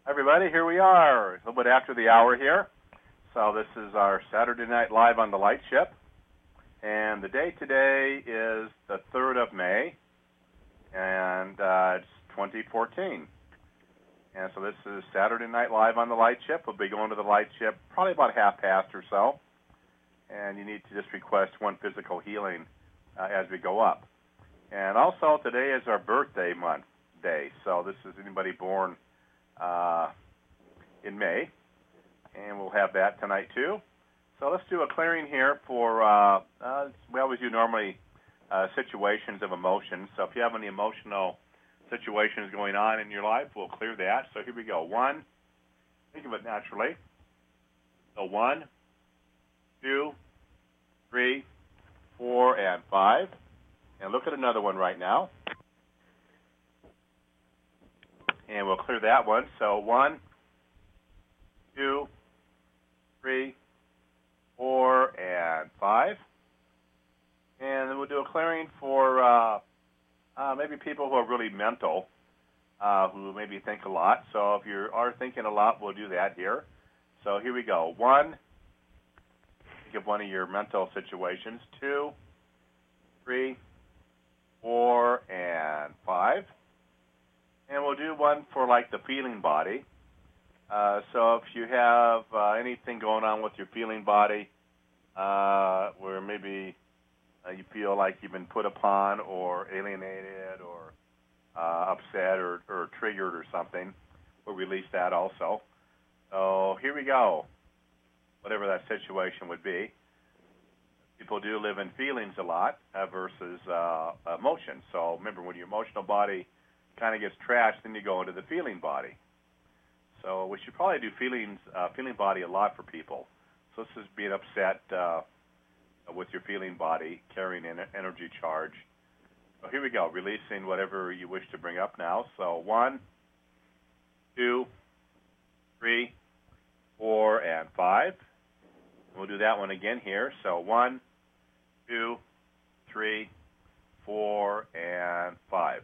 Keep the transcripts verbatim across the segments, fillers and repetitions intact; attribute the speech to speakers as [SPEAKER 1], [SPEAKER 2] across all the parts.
[SPEAKER 1] Everybody, here we are, a little bit after the hour here. So this is our Saturday Night Live on the Light Ship. And the day today is the third of May, and uh, it's twenty fourteen. And so this is Saturday Night Live on the Light Ship. We'll be going to the Light Ship probably about half past or so. And you need to just request one physical healing uh, as we go up. And also today is our birthday month day. So this is anybody born uh, in May. And we'll have that tonight too. So let's do a clearing here for, uh, uh, we always do normally uh, situations of emotions. So if you have any emotional situations going on in your life, we'll clear that. So here we go. One, think of it naturally. So one, two, three, four, and five. And look at another one right now. And we'll clear that one. So one, two, three, four, and five. And then we'll do a clearing for uh, uh, maybe people who are really mental, uh, who maybe think a lot. So if you are thinking a lot, we'll do that here. So here we go. One, think of one of your mental situations. Two, three, four, and five. And we'll do one for like the feeling body. Uh, so if you have uh, anything going on with your feeling body, uh, where maybe uh, you feel like you've been put upon or alienated or uh, upset or, or triggered or something, we'll release that also. So here we go, whatever that situation would be. People do live in feelings a lot uh, versus uh, emotions. So remember, when your emotional body kind of gets trashed, then you go into the feeling body. So we should probably do feelings, uh, feeling body a lot for people. So this is being upset uh, with your feeling body, carrying an energy charge. So here we go, releasing whatever you wish to bring up now. So one, two, three, four, and five. We'll do that one again here. So one, two, three, four, and five.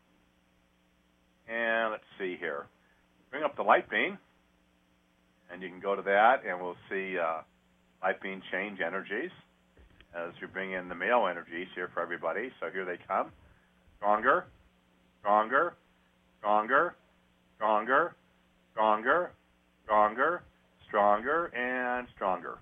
[SPEAKER 1] And let's see here. Bring up the light beam, and you can go to that, and we'll see uh, light beam change energies as you bring in the male energies here for everybody. So here they come. Stronger, stronger, stronger, stronger, stronger, stronger, stronger, and stronger.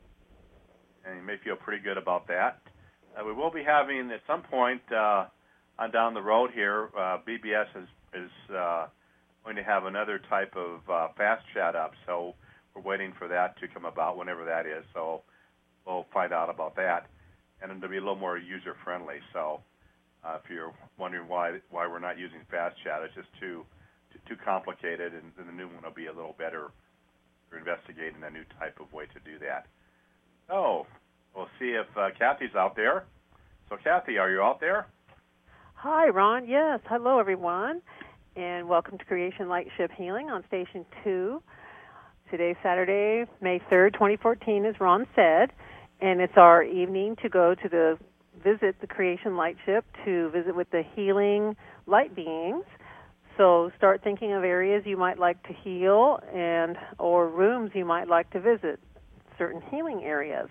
[SPEAKER 1] And you may feel pretty good about that. Uh, we will be having, at some point uh, on down the road here, uh, B B S is, is uh, going to have another type of uh, fast chat up, so we're waiting for that to come about whenever that is. So we'll find out about that, and it'll be a little more user-friendly. So uh, if you're wondering why why we're not using fast chat, it's just too too, too complicated, and, and the new one will be a little better for investigating a new type of way to do that. So we'll see if uh, Kathy's out there. So Kathy, are you out there?
[SPEAKER 2] Hi, Ron. Yes. Hello, everyone. And welcome to Creation Light Ship Healing on Station two. Today's Saturday, May third, twenty fourteen, as Ron said, and it's our evening to go to the visit the Creation Light Ship to visit with the healing light beings. So start thinking of areas you might like to heal and or rooms you might like to visit, certain healing areas.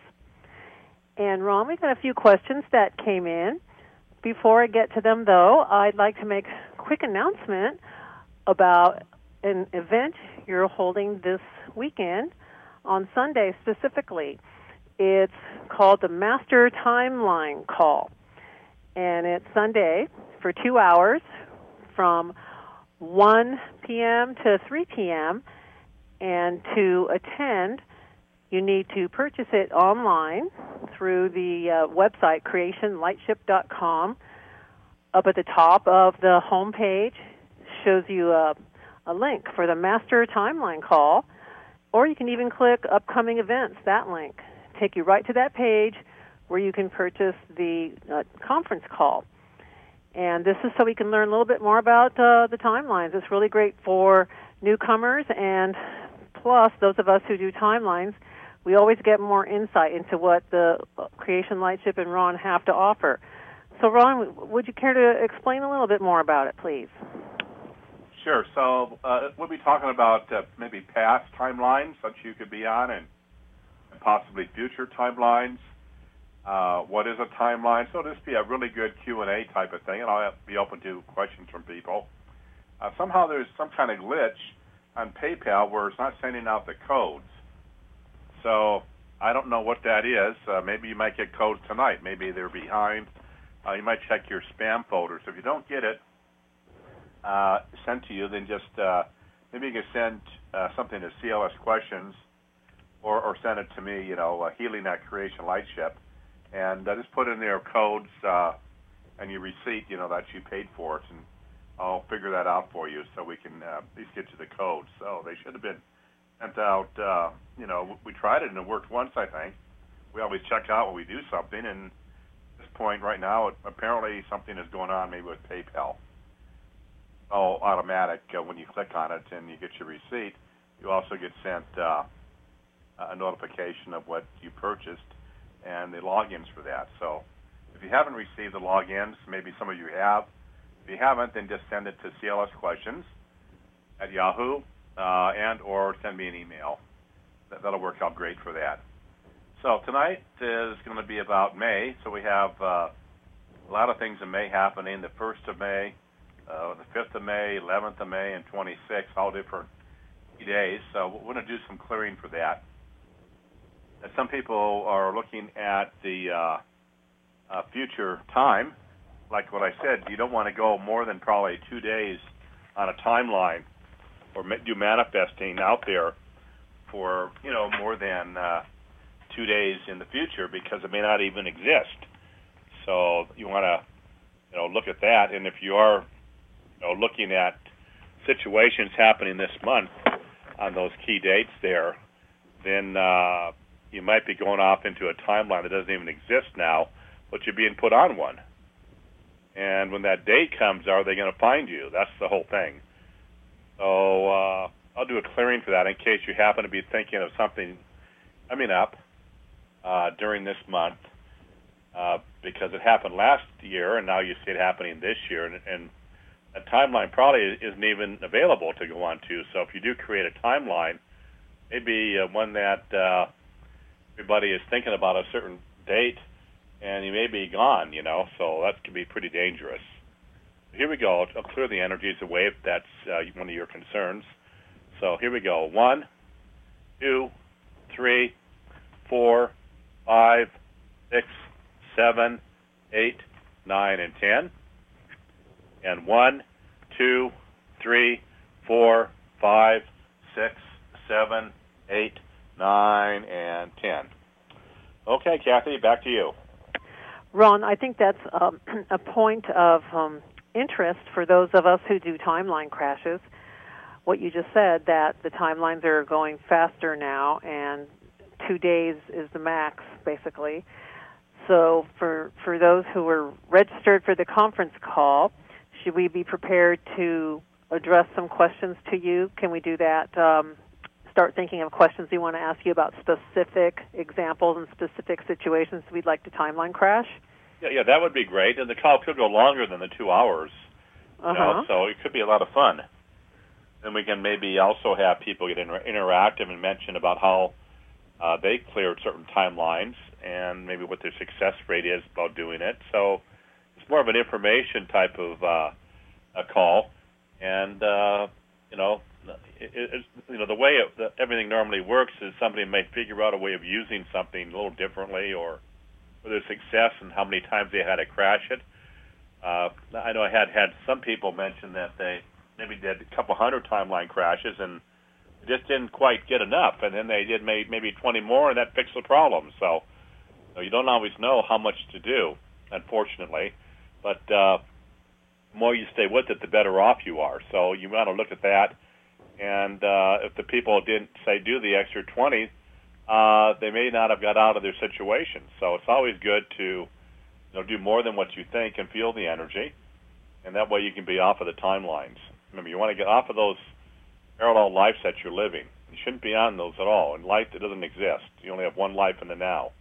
[SPEAKER 2] And Ron, we've got a few questions that came in. Before I get to them, though, I'd like to make a quick announcement about an event you're holding this weekend on Sunday specifically. It's called the Master Timeline Call, and it's Sunday for two hours from one p.m. to three p.m., and to attend, you need to purchase it online through the uh, website creation light ship dot com. Up at the top of the home page shows you a, a link for the Master Timeline Call, or you can even click Upcoming Events, that link. Take you right to that page where you can purchase the uh, conference call. And this is so we can learn a little bit more about uh, the timelines. It's really great for newcomers, and plus those of us who do timelines, we always get more insight into what the Creation Light Ship and Ron have to offer. So, Ron, would you care to explain a little bit more about it, please?
[SPEAKER 1] Sure. So uh, we'll be talking about uh, maybe past timelines that you could be on and, and possibly future timelines. Uh, what is a timeline? So this be a really good Q and A type of thing, and I'll be open to questions from people. Uh, somehow there's some kind of glitch on PayPal where it's not sending out the codes. So I don't know what that is. Uh, maybe you might get codes tonight. Maybe they're behind. Uh, you might check your spam folders. If you don't get it uh, sent to you, then just uh, maybe you can send uh, something to C L S Questions or, or send it to me, you know, uh, Healing at Creation Lightship. And uh, just put in their codes uh, and your receipt, you know, that you paid for it, and I'll figure that out for you so we can uh, at least get to the codes. So they should have been sent out. Uh, you know, we tried it and it worked once, I think. We always check out when we do something, and at this point right now, it, apparently something is going on maybe with PayPal. All automatic uh, when you click on it and you get your receipt. You also get sent uh, a notification of what you purchased and the logins for that. So if you haven't received the logins, maybe some of you have. If you haven't, then just send it to C L S Questions at Yahoo uh, and or send me an email. That, that'll work out great for that. So tonight is going to be about May. So we have uh, a lot of things in May happening. The first of May, uh, the fifth of May, eleventh of May, and twenty-sixth, all different days. So we're going to do some clearing for that. And some people are looking at the uh, uh, future time. Like what I said, you don't want to go more than probably two days on a timeline or do manifesting out there for, you know, more than uh, two days in the future because it may not even exist. So you want to, you know, look at that. And if you are, you know, looking at situations happening this month on those key dates there, then uh, you might be going off into a timeline that doesn't even exist now, but you're being put on one. And when that date comes, are they going to find you? That's the whole thing. So uh, I'll do a clearing for that in case you happen to be thinking of something coming up uh, during this month uh, because it happened last year, and now you see it happening this year. And, and a timeline probably isn't even available to go on to. So if you do create a timeline, maybe uh, one that uh, everybody is thinking about a certain date, and you may be gone, you know, so that can be pretty dangerous. Here we go. I'll clear the energies away if that's uh, one of your concerns. So here we go. One, two, three, four, five, six, seven, eight, nine, and ten. And one, two, three, four, five, six, seven, eight, nine, and ten. Okay, Kathy, back to you.
[SPEAKER 2] Ron, I think that's um, a point of um, interest for those of us who do timeline crashes. What you just said, that the timelines are going faster now, and two days is the max, basically. So for for those who were registered for the conference call, should we be prepared to address some questions to you? Can we do that? Um, start thinking of questions we want to ask you about specific examples and specific situations we'd like to timeline crash?
[SPEAKER 1] Yeah, yeah, that would be great. And the call could go longer than the two hours.
[SPEAKER 2] Uh-huh.
[SPEAKER 1] You know, so it could be a lot of fun. And we can maybe also have people get inter- interactive and mention about how uh, they cleared certain timelines and maybe what their success rate is about doing it. So it's more of an information type of uh, a call. And, uh, you know, it, it, you know, the way it, the, everything normally works is somebody may figure out a way of using something a little differently, or for their success and how many times they had to crash it. Uh, I know I had had some people mention that they maybe did a couple hundred timeline crashes and just didn't quite get enough, and then they did maybe twenty more, and that fixed the problem. So you know, you don't always know how much to do, unfortunately, but uh, the more you stay with it, the better off you are. So you want to look at that. And uh, if the people didn't, say, do the extra twenty, uh, they may not have got out of their situation. So it's always good to, you know, do more than what you think and feel the energy, and that way you can be off of the timelines. Remember, you want to get off of those parallel lives that you're living. You shouldn't be on those at all. In life, it doesn't exist. You only have one life in the now.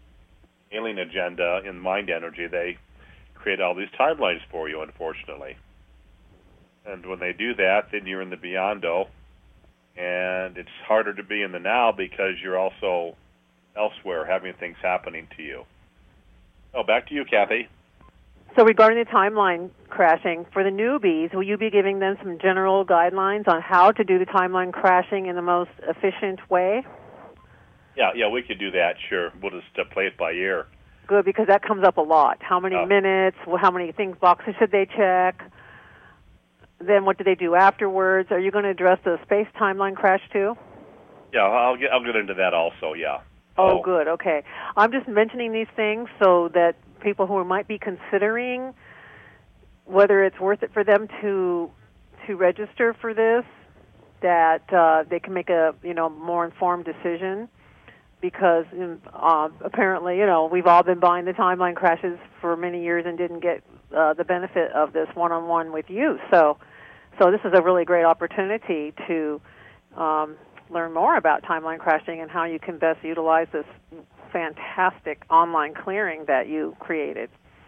[SPEAKER 1] Alien agenda in mind energy, they create all these timelines for you, unfortunately. And when they do that, then you're in the beyond-o. And it's harder to be in the now because you're also elsewhere, having things happening to you. Oh, back to you, Kathy.
[SPEAKER 2] So regarding the timeline crashing, for the newbies, will you be giving them some general guidelines on how to do the timeline crashing in the most efficient way?
[SPEAKER 1] Yeah, yeah, we could do that, sure. We'll just uh, play it by ear.
[SPEAKER 2] Good, because that comes up a lot. How many
[SPEAKER 1] oh.
[SPEAKER 2] minutes, well, how many things, boxes should they check? Then what do they do afterwards? Are you going to address the space timeline crash too?
[SPEAKER 1] Yeah, I'll get, I'll get into that also, yeah.
[SPEAKER 2] Oh, oh, good, okay. I'm just mentioning these things so that people who might be considering whether it's worth it for them to to register for this, that uh, they can make a you know more informed decision, because uh, apparently you know we've all been buying the timeline crashes for many years and didn't get uh, the benefit of this one-on-one with you. So, so this is a really great opportunity to um, learn more about timeline crashing and how you can best utilize this fantastic online clearing that you created.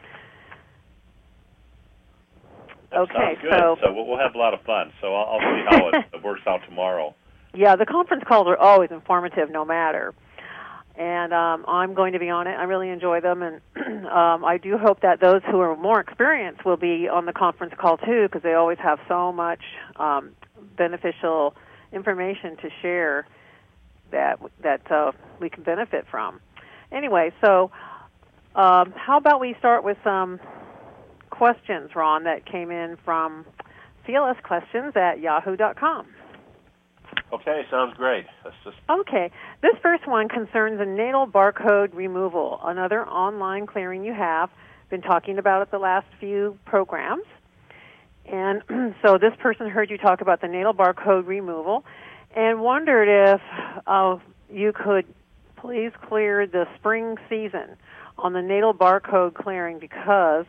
[SPEAKER 1] That
[SPEAKER 2] okay,
[SPEAKER 1] sounds good.
[SPEAKER 2] so,
[SPEAKER 1] so we'll have a lot of fun. So I'll, I'll see how it, it works out tomorrow.
[SPEAKER 2] Yeah, the conference calls are always informative, no matter. And um, I'm going to be on it. I really enjoy them, and um, I do hope that those who are more experienced will be on the conference call too, because they always have so much um, beneficial information to share that that uh, we can benefit from. Anyway, so um, how about we start with some questions, Ron, that came in from C L S questions at yahoo dot com.
[SPEAKER 1] Okay, sounds great. Let's just...
[SPEAKER 2] Okay, this first one concerns a natal barcode removal, another online clearing you have been talking about at the last few programs. And so this person heard you talk about the natal barcode removal and wondered if uh, you could please clear the spring season on the natal barcode clearing, because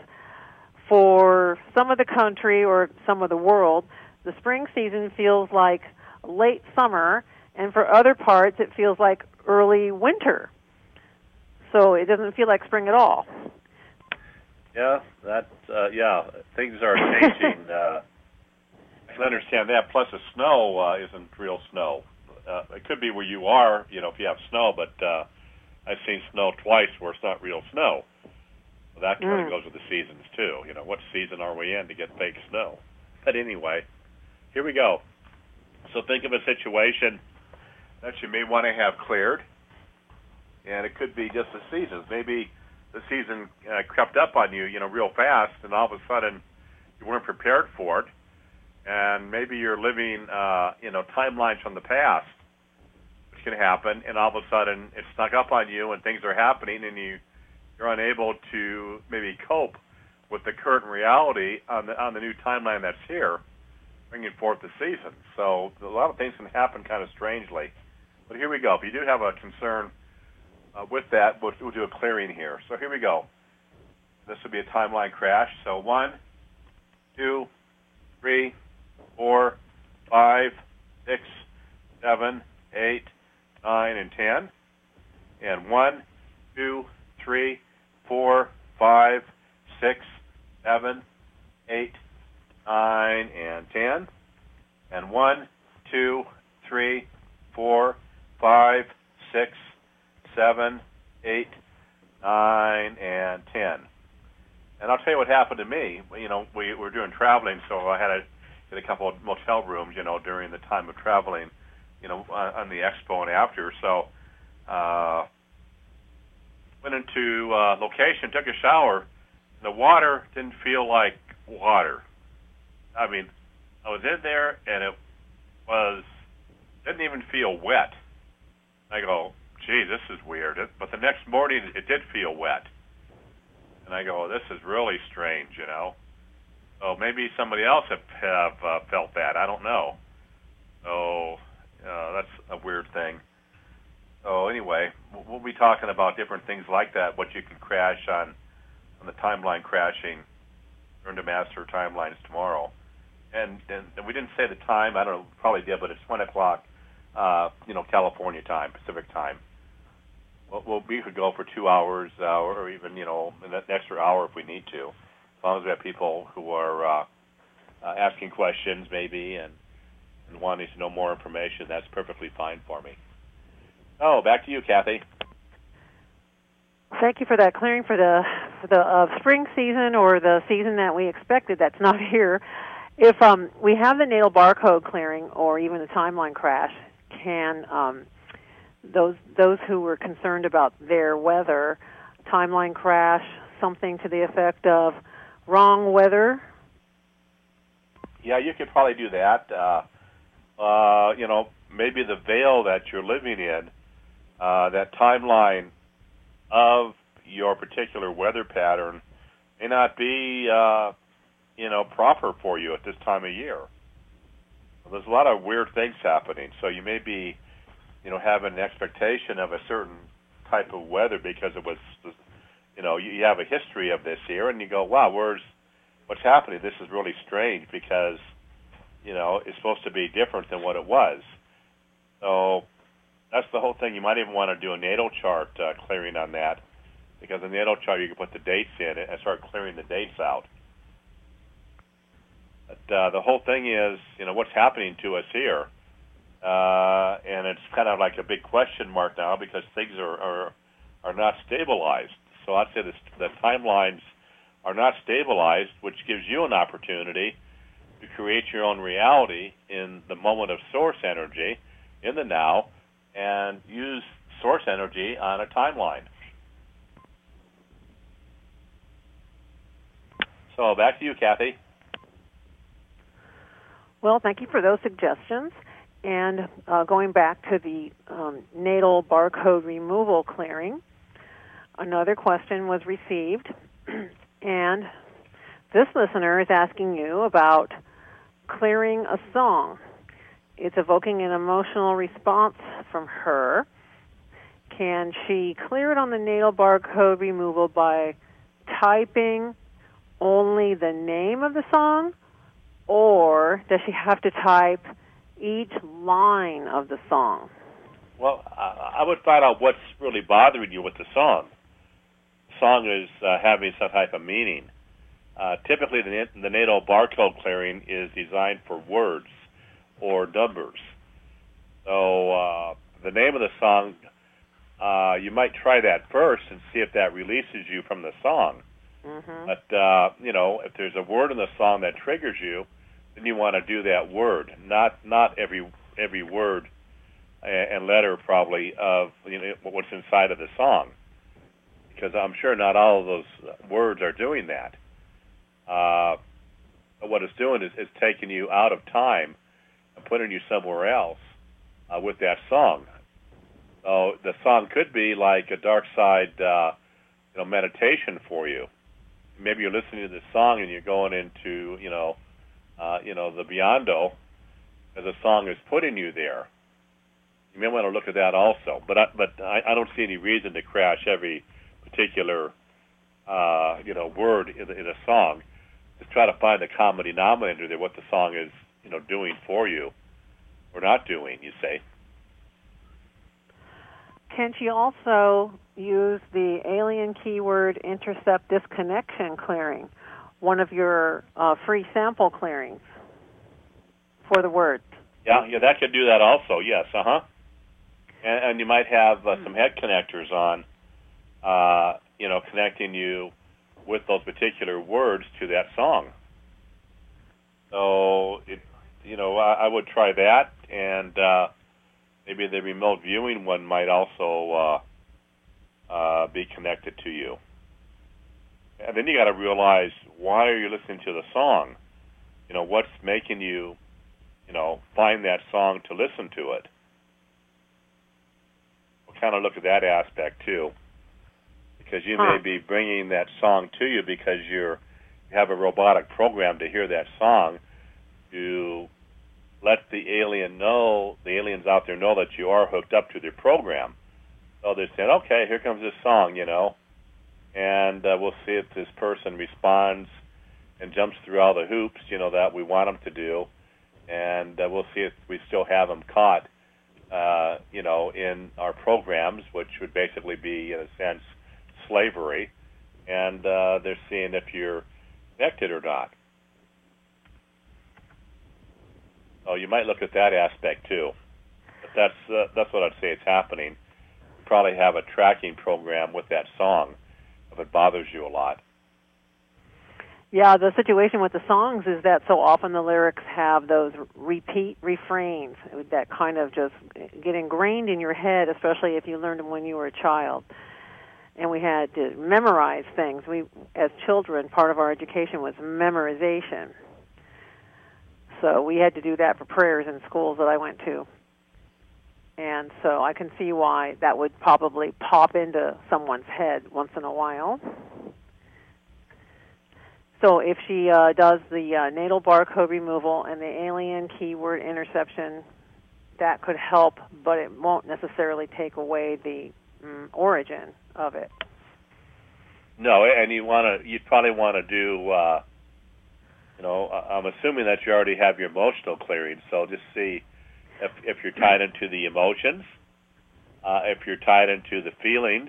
[SPEAKER 2] for some of the country or some of the world, the spring season feels like late summer, and for other parts it feels like early winter. So it doesn't feel like spring at all.
[SPEAKER 1] Yeah, that uh, yeah, things are changing. uh, I can understand that. Plus, the snow uh, isn't real snow. Uh, it could be where you are, you know, if you have snow, but uh, I've seen snow twice where it's not real snow. So that kind of
[SPEAKER 2] mm.
[SPEAKER 1] goes with the seasons too. You know, what season are we in to get fake snow? But anyway, here we go. So think of a situation that you may want to have cleared, and it could be just the seasons. Maybe the season uh, crept up on you, you know, real fast, and all of a sudden you weren't prepared for it, and maybe you're living, uh, you know, timelines from the past, which can happen, and all of a sudden it snuck up on you, and things are happening, and you you're unable to maybe cope with the current reality on the on the new timeline that's here, bringing forth the season. So a lot of things can happen kind of strangely. But here we go. If you do have a concern uh, with that, we'll, we'll do a clearing here. So here we go. This would be a timeline crash. So one, two, three, four, five, six, seven, eight, nine, and ten. And one, two, three, four, five, six, seven, eight, nine, and ten, and one, two, three, four, five, six, seven, eight, nine, and ten. And I'll tell you what happened to me. You know, we were doing traveling, so I had to get a couple of motel rooms, you know, during the time of traveling, you know, on, on the expo and after. So, uh, went into uh, location, took a shower. The water didn't feel like water. I mean, I was in there, and it was, didn't even feel wet. I go, gee, this is weird. It, but the next morning, it did feel wet. And I go, this is really strange, you know. So maybe somebody else have, have uh, felt that. I don't know. So uh, that's a weird thing. So anyway, we'll be talking about different things like that, what you can crash on, on the timeline crashing, Learn to Master Timelines tomorrow. And, and, and we didn't say the time. I don't know, probably did, but it's one o'clock, uh, you know, California time, Pacific time. Well, we'll we could go for two hours, uh, or even, you know, an extra hour if we need to, as long as we have people who are uh, uh, asking questions maybe and, and wanting to know more information, that's perfectly fine for me. Oh, back to you, Kathy.
[SPEAKER 2] Thank you for that clearing for the for the uh, spring season or the season that we expected that's not here. If um, we have the natal barcode clearing or even the timeline crash, can um, those those who were concerned about their weather, timeline crash, something to the effect of wrong weather?
[SPEAKER 1] Yeah, you could probably do that. Uh, uh, you know, maybe the veil that you're living in, uh, that timeline of your particular weather pattern may not be, uh, you know, proper for you at this time of year. There's a lot of weird things happening, so you may be, you know, having an expectation of a certain type of weather because it was, you know, you have a history of this year, and you go, wow, where's, what's happening? This is really strange because, you know, it's supposed to be different than what it was. So that's the whole thing. You might even want to do a natal chart uh, clearing on that, because in the natal chart you can put the dates in and start clearing the dates out. But uh, the whole thing is, you know, what's happening to us here, uh, and it's kind of like a big question mark now because things are are, are not stabilized. So I'd say the, the timelines are not stabilized, which gives you an opportunity to create your own reality in the moment of source energy, in the now, and use source energy on a timeline. So back to you, Kathy.
[SPEAKER 2] Well, thank you for those suggestions. And uh, going back to the um, natal barcode removal clearing, another question was received, and this listener is asking you about clearing a song. It's evoking an emotional response from her. Can she clear it on the natal barcode removal by typing only the name of the song, or does she have to type each line of the song?
[SPEAKER 1] Well, I would find out what's really bothering you with the song. The song is uh, having some type of meaning. Uh, typically, the, the natal barcode clearing is designed for words or numbers. So uh, the name of the song, uh, you might try that first and see if that releases you from the song. Mm-hmm. But, uh, you know, if there's a word in the song that triggers you, then you want to do that word, not not every every word and letter probably of, you know, what's inside of the song, because I'm sure not all of those words are doing that. Uh, but what it's doing is, is taking you out of time and putting you somewhere else uh, with that song. So the song could be like a dark side, uh, you know, meditation for you. Maybe you're listening to this song and you're going into, you know, uh, you know, the Beyond-O, as the song is putting you there. You may want to look at that also. But I, but I, I don't see any reason to crash every particular, uh, you know, word in, in a song. Just try to find the common denominator there, what the song is, you know, doing for you or not doing, you say.
[SPEAKER 2] Can she also use the alien keyword intercept disconnection clearing, one of your uh, free sample clearings for the word?
[SPEAKER 1] Yeah, yeah, that could do that also, yes, uh-huh. And, and you might have uh, some head connectors on, uh, you know, connecting you with those particular words to that song. So, it, you know, I, I would try that, and uh, maybe the remote viewing one might also uh, uh, be connected to you. And then you got to realize, why are you listening to the song? You know, what's making you, you know, find that song to listen to it? We'll kind of look at that aspect too, because you huh. may be bringing that song to you because you're you have a robotic program to hear that song, to let the alien know, the aliens out there know that you are hooked up to their program. So they're saying, okay, here comes this song, you know, and uh, we'll see if this person responds and jumps through all the hoops, you know, that we want them to do, and uh, we'll see if we still have them caught, uh, you know, in our programs, which would basically be, in a sense, slavery, and uh, they're seeing if you're connected or not. So you might look at that aspect too. But that's uh, that's what I'd say is happening. You probably have a tracking program with that song if it bothers you a lot.
[SPEAKER 2] Yeah, the situation with the songs is that so often the lyrics have those repeat refrains that kind of just get ingrained in your head, especially if you learned them when you were a child. And we had to memorize things. We, as children, part of our education was memorization. So we had to do that for prayers in schools that I went to. And so I can see why that would probably pop into someone's head once in a while. So if she uh, does the uh, natal barcode removal and the alien keyword interception, that could help, but it won't necessarily take away the mm, origin of it.
[SPEAKER 1] No, and you want to, you'd probably want to do, uh, you know, I'm assuming that you already have your emotional clearing, so just see if, if you're tied into the emotions, uh, if you're tied into the feelings,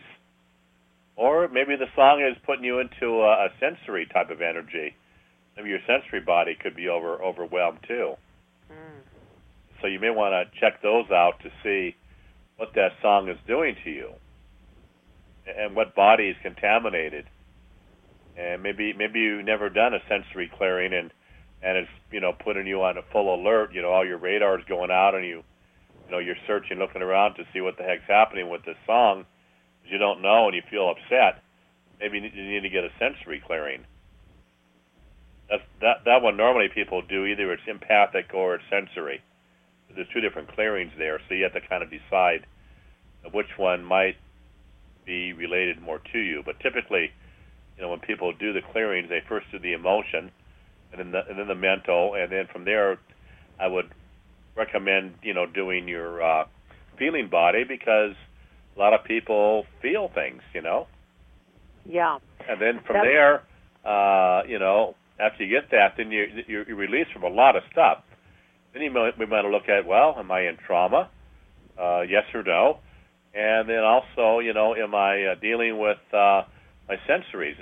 [SPEAKER 1] or maybe the song is putting you into a, a sensory type of energy. Maybe your sensory body could be over overwhelmed too. Mm. So you may want to check those out to see what that song is doing to you and what body is contaminated. And maybe maybe you've never done a sensory clearing and, and it's, you know, putting you on a full alert. You know, all your radar is going out and you, you know, you're searching, looking around to see what the heck's happening with this song. You don't know and you feel upset, maybe you need to get a sensory clearing. That's, that that one normally people do, either it's empathic or it's sensory. There's two different clearings there, so you have to kind of decide which one might be related more to you. But typically, you know, when people do the clearings, they first do the emotion, and then the, and then the mental, and then from there, I would recommend, you know, doing your uh, feeling body, because a lot of people feel things, you know.
[SPEAKER 2] Yeah.
[SPEAKER 1] And then from
[SPEAKER 2] That's...
[SPEAKER 1] there, uh, you know, after you get that, then you, you're, you're released from a lot of stuff. Then you might, we might look at, well, am I in trauma? Uh, yes or no? And then also, you know, am I uh, dealing with uh, my sensories?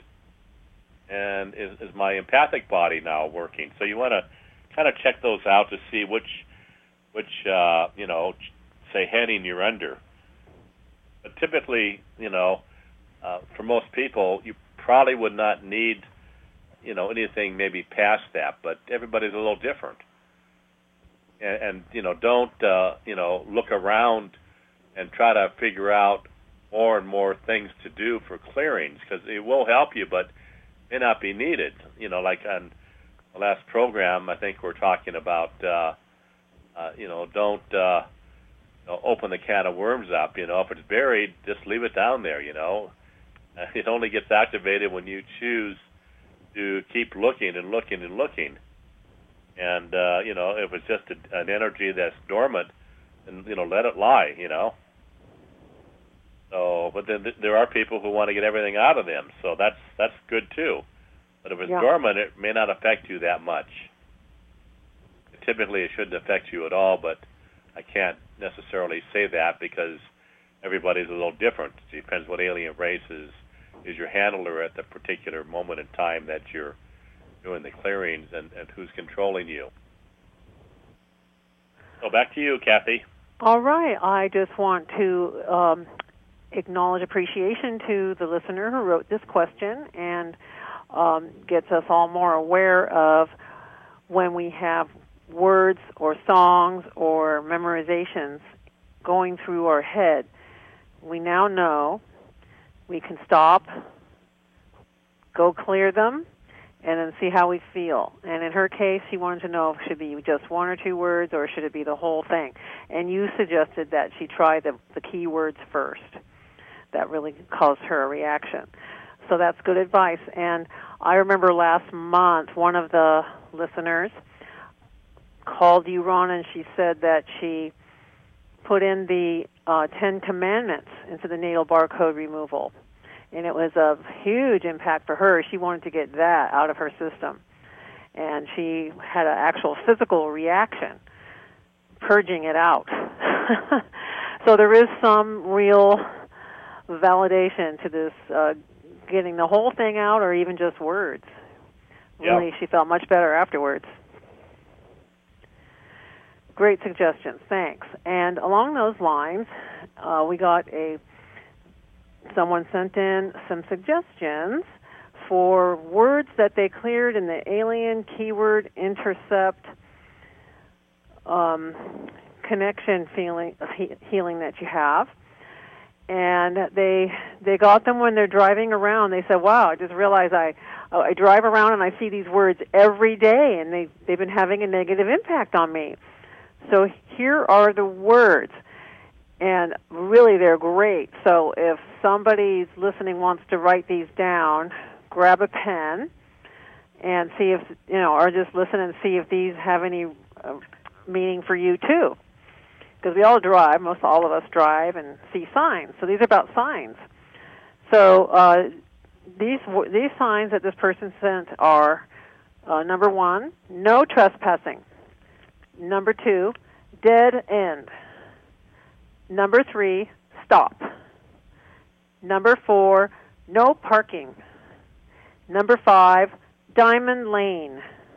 [SPEAKER 1] And is, is my empathic body now working? So you want to kind of check those out to see which, which uh, you know, say heading you're under. But typically, you know, uh, for most people, you probably would not need, you know, anything maybe past that. But everybody's a little different. And, and you know, don't, uh, you know, look around and try to figure out more and more things to do for clearings, because it will help you, but may not be needed. You know, like on the last program, I think we're talking about, uh, uh, you know, don't... Uh, You know, open the can of worms up. You know, if it's buried, just leave it down there. You know, uh, it only gets activated when you choose to keep looking and looking and looking. And uh, you know, if it's just a, an energy that's dormant, then you know, let it lie. You know. So, but then th- there are people who want to get everything out of them. So that's that's good too. But if it's
[SPEAKER 2] yeah.
[SPEAKER 1] dormant, it may not affect you that much. Typically, it shouldn't affect you at all, but I can't necessarily say that because everybody's a little different. It depends what alien race is, is your handler at the particular moment in time that you're doing the clearings, and, and who's controlling you. So back to you, Kathy.
[SPEAKER 2] All right. I just want to um, acknowledge appreciation to the listener who wrote this question, and um, gets us all more aware of when we have words or songs or memorizations going through our head. We now know we can stop, go clear them, and then see how we feel. And in her case, she wanted to know if it should be just one or two words or should it be the whole thing. And you suggested that she try the, the key words first. That really caused her a reaction. So that's good advice. And I remember last month, one of the listeners called you, Ron, and she said that she put in the uh, Ten Commandments into the natal barcode removal. And it was a huge impact for her. She wanted to get that out of her system. And she had an actual physical reaction, purging it out. So there is some real validation to this, uh, getting the whole thing out or even just words. Really,
[SPEAKER 1] yep.
[SPEAKER 2] She felt much better afterwards. Great suggestions. Thanks. And along those lines, uh, we got a someone sent in some suggestions for words that they cleared in the alien keyword intercept um, connection feeling he, healing that you have. And they they got them when they're driving around. They said, "Wow, I just realized I uh, I drive around and I see these words every day, and they they've been having a negative impact on me." So here are the words, and really they're great. So if somebody's listening wants to write these down, grab a pen and see if you know, or just listen and see if these have any uh, meaning for you too. Because we all drive, most all of us drive and see signs. So these are about signs. So uh, these these signs that this person sent are, uh, number one, no trespassing. Number two, dead end. Number three, stop. Number four, no parking. Number five, diamond lane.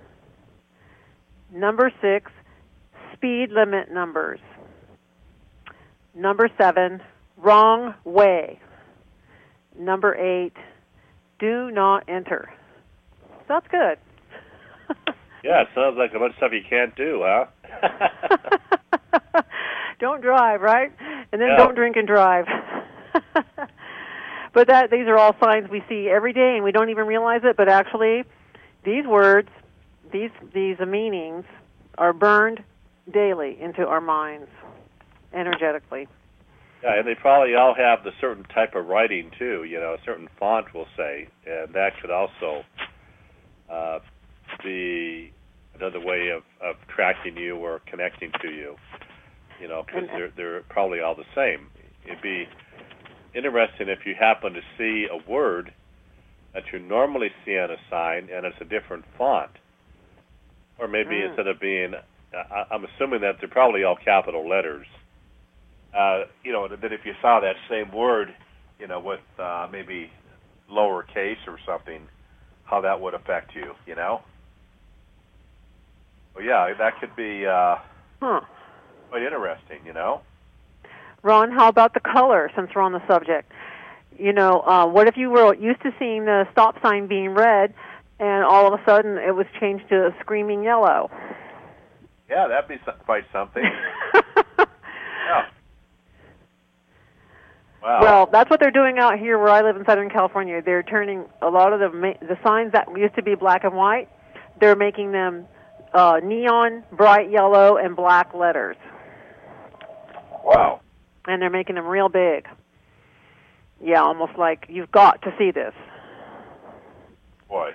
[SPEAKER 2] Number six, speed limit numbers. Number seven, wrong way. Number eight, do not enter. That's good.
[SPEAKER 3] Yeah, it sounds like a bunch of stuff you can't do, huh?
[SPEAKER 2] Don't drive, right? And then
[SPEAKER 3] Yeah.
[SPEAKER 2] don't drink and drive. But that these are all signs we see every day, and we don't even realize it. But actually, these words, these these meanings, are burned daily into our minds, energetically.
[SPEAKER 3] Yeah, and they probably all have the certain type of writing too. You know, a certain font, we'll say, and that could also uh, be another way of, of tracking you or connecting to you. You know, because they're they're probably all the same. It'd be interesting if you happen to see a word that you normally see on a sign and it's a different font, or maybe mm. instead of being, uh, I'm assuming that they're probably all capital letters. Uh, you know, that if you saw that same word, you know, with uh, maybe lowercase or something, how that would affect you, you know? Well, yeah, that could be uh,
[SPEAKER 2] huh.
[SPEAKER 1] quite interesting, you know?
[SPEAKER 2] Ron, how about the color, since we're on the subject? You know, uh, what if you were used to seeing the stop sign being red, and all of a sudden it was changed to a screaming yellow?
[SPEAKER 1] Yeah, that'd be quite something. Yeah. Wow.
[SPEAKER 2] Well, that's what they're doing out here where I live in Southern California. They're turning a lot of the the signs that used to be black and white, they're making them uh, neon, bright yellow, and black letters.
[SPEAKER 1] Wow.
[SPEAKER 2] And they're making them real big. Yeah, almost like you've got to see this.
[SPEAKER 1] Boy.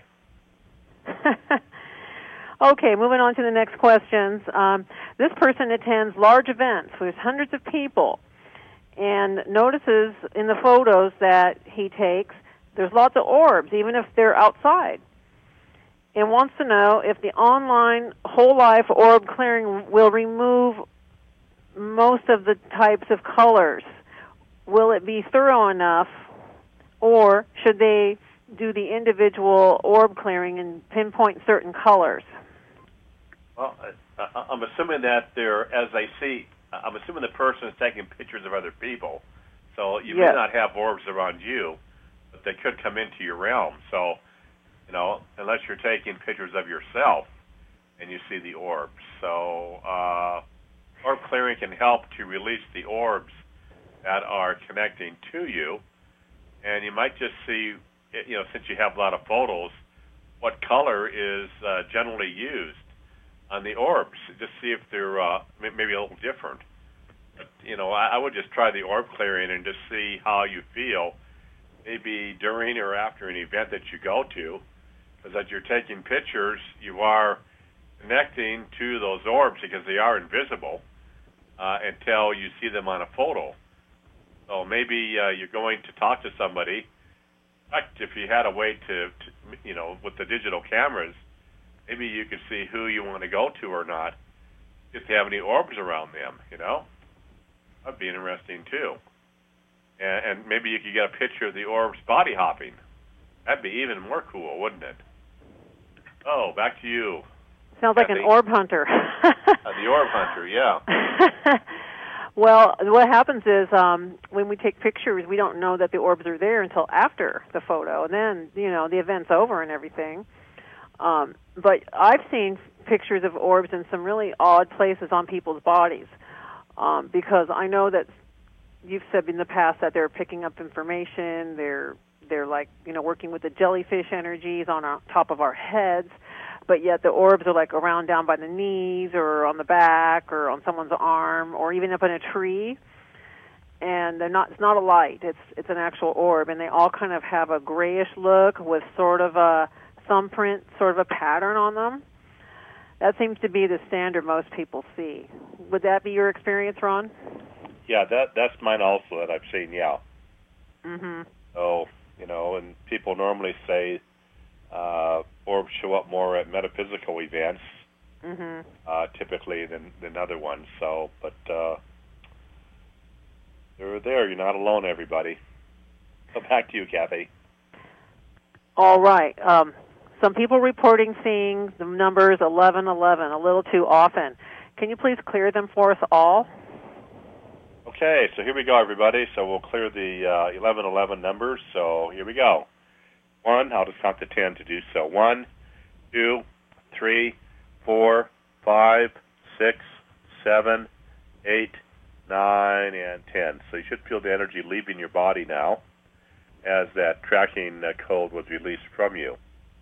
[SPEAKER 2] Okay, moving on to the next questions. Um, this person attends large events with hundreds of people and notices in the photos that he takes there's lots of orbs, even if they're outside, and wants to know if the online whole life orb clearing will remove most of the types of colors. Will it be thorough enough, or should they do the individual orb clearing and pinpoint certain colors?
[SPEAKER 1] Well, uh, I'm assuming that they're, as they see, I'm assuming the person is taking pictures of other people, so you
[SPEAKER 2] yes.
[SPEAKER 1] may not have orbs around you, but they could come into your realm. So, you know, unless you're taking pictures of yourself and you see the orbs. So, uh, orb clearing can help to release the orbs that are connecting to you, and you might just see, you know, since you have a lot of photos, what color is uh, generally used on the orbs. Just see if they're uh, maybe a little different. But, you know, I, I would just try the orb clearing and just see how you feel, maybe during or after an event that you go to, because as you're taking pictures, you are connecting to those orbs because they are invisible uh, until you see them on a photo. So maybe uh, you're going to talk to somebody. In fact, if you had a way to, to, you know, with the digital cameras, maybe you could see who you want to go to or not, if they have any orbs around them, you know? That'd be interesting, too. And, and maybe you could get a picture of the orbs body hopping. That'd be even more cool, wouldn't it? Oh, back to you.
[SPEAKER 2] Sounds like
[SPEAKER 1] Kathy.
[SPEAKER 2] an orb hunter.
[SPEAKER 1] uh, the orb hunter, yeah.
[SPEAKER 2] Well, what happens is um, when we take pictures, we don't know that the orbs are there until after the photo, and then, you know, the event's over and everything. Um, but I've seen pictures of orbs in some really odd places on people's bodies, um, because I know that you've said in the past that they're picking up information, they're, they're like, you know, working with the jellyfish energies on our, top of our heads, but yet the orbs are like around down by the knees or on the back or on someone's arm or even up in a tree. And they're not, it's not a light, it's it's an actual orb, and they all kind of have a grayish look with sort of a thumbprint, sort of a pattern on them. That seems to be the standard most people see. Would that be your experience, Ron?
[SPEAKER 3] Yeah, that that's mine also that I've seen, yeah.
[SPEAKER 2] Mm-hmm.
[SPEAKER 3] So, you know, and people normally say uh, orbs show up more at metaphysical events,
[SPEAKER 2] mm-hmm.
[SPEAKER 3] uh, typically than, than other ones. So, but uh, they're there. You're not alone, everybody. So back to you, Kathy.
[SPEAKER 2] All right. Um, some people reporting seeing the numbers eleven eleven a little too often. Can you please clear them for us all?
[SPEAKER 3] Okay, so here we go, everybody. So we'll clear the uh, eleven eleven numbers. So here we go. One, I'll just count to ten to do so. One, two, three, four, five, six, seven, eight, nine, and ten. So you should feel the energy leaving your body now as that tracking uh, code was released from you.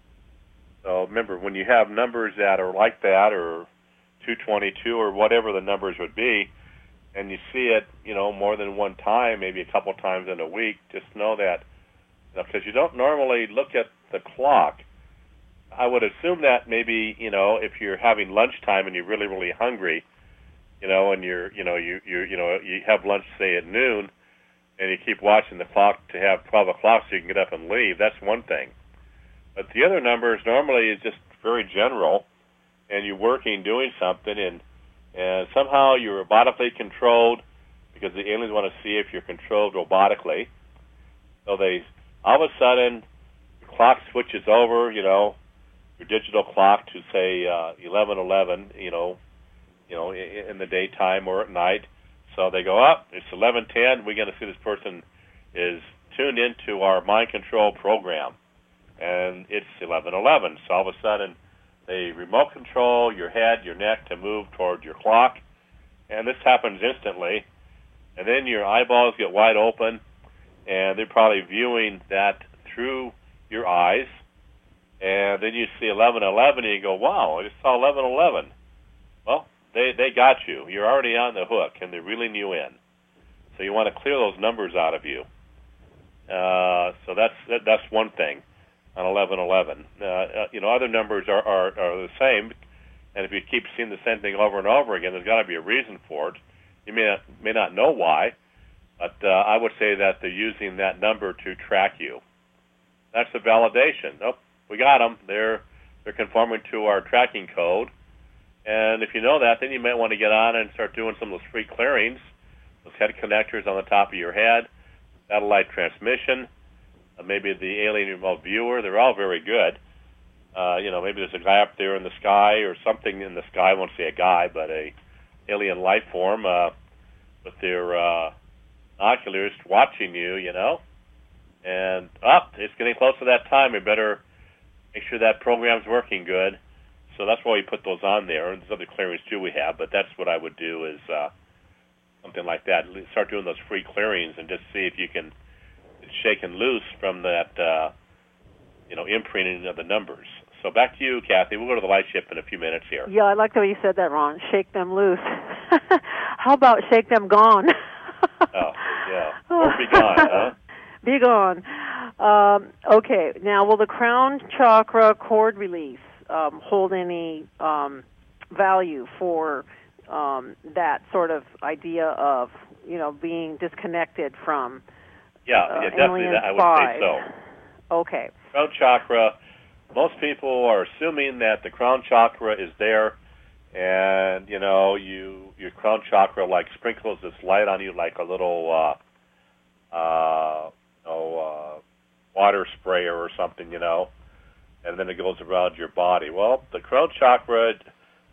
[SPEAKER 3] So remember, when you have numbers that are like that, or two twenty-two, or whatever the numbers would be, and you see it, you know, more than one time, maybe a couple times in a week, just know that, because you don't normally look at the clock. I would assume that maybe, you know, if you're having lunchtime and you're really, really hungry, you know, and you're, you know, you you you know, you have lunch, say, at noon, and you keep watching the clock to have twelve o'clock so you can get up and leave, that's one thing. But the other numbers normally is just very general, and you're working, doing something, and and somehow you're robotically controlled, because the aliens want to see if you're controlled robotically. So they, all of a sudden, the clock switches over, you know, your digital clock to, say, uh, eleven eleven, you know, you know, in, in the daytime or at night. So they go up, it's eleven ten, we're going to see this person is tuned into our mind control program. And it's eleven eleven. So all of a sudden, they remote control your head, your neck to move toward your clock. And this happens instantly. And then your eyeballs get wide open, and they're probably viewing that through your eyes. And then you see eleven eleven, and you go, wow, I just saw eleven eleven. Well, they, they got you. You're already on the hook, and they're reeling you in. So you want to clear those numbers out of you. Uh, so that's that, that's one thing on eleven eleven. Uh, you know, other numbers are, are, are the same, and if you keep seeing the same thing over and over again, there's got to be a reason for it. You may not, may not know why, but uh, I would say that they're using that number to track you. That's the validation. Oh, we got them. They're they're conforming to our tracking code, and if you know that, then you might want to get on and start doing some of those free clearings, those head connectors on the top of your head, satellite transmission, uh, maybe the alien remote viewer. They're all very good. Uh, you know, maybe there's a guy up there in the sky or something in the sky. I won't say a guy, but a alien life form uh, with their uh, binoculars watching you, you know. And up, oh, it's getting close to that time. We better make sure that program's working good. So that's why we put those on there. And there's other clearings too we have, but that's what I would do is uh, something like that. Start doing those free clearings and just see if you can shake and loose from that, uh, you know, imprinting of the numbers. So back to you, Kathy. We'll go to the light ship in a few minutes here.
[SPEAKER 2] Yeah, I like the way you said that, Ron. Shake them loose. How about shake them gone?
[SPEAKER 3] Oh, yeah. Or be gone, huh?
[SPEAKER 2] Be gone. Um, okay. Now, will the crown chakra cord release um, hold any um, value for um, that sort of idea of, you know, being disconnected from
[SPEAKER 3] Yeah,
[SPEAKER 2] uh,
[SPEAKER 3] yeah definitely.
[SPEAKER 2] alien
[SPEAKER 3] That, I would
[SPEAKER 2] spies?
[SPEAKER 3] say so.
[SPEAKER 2] Okay.
[SPEAKER 3] Crown chakra, most people are assuming that the crown chakra is there, and, you know, you your crown chakra, like, sprinkles this light on you like a little, uh, uh, oh, uh, water sprayer or something, you know, and then it goes around your body. Well, the crown chakra